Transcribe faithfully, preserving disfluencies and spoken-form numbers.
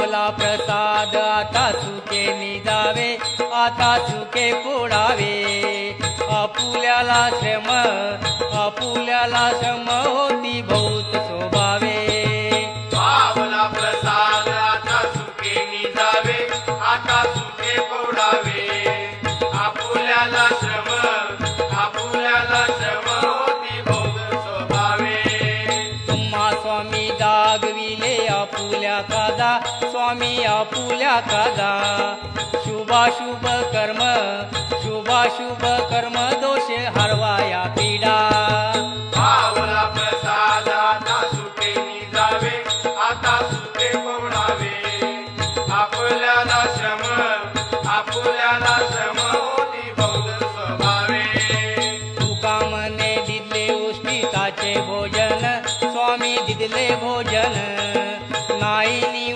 पावला प्रसाद आता चुके निजावे, आता चुके फोडावे. आपुल्याला श्रम आपुल्याला श्रम होती बहुत शोभावे. पावला प्रसाद आता चुके निजावे, आता चुके फोडावे. आपुल्याला श्रम आपुल्याला श्रम होती बहुत शोभावे. तुम्हा स्वामी दागविले आपुल्या कादा, स्वामी आपुल्या कादा. शुभाशुभ कर्म शुभाशुभ कर्म दोष हरवाया पीडा. पावला प्रसाद आता सुखे निजावे, आता सुखे फोडावे. आपुल्याला श्रम आपुल्याला श्रम होती बहुत स्वभावे. तुका मने दिले उष्टिताचे भोजन, स्वामी दिले भोजन. नाही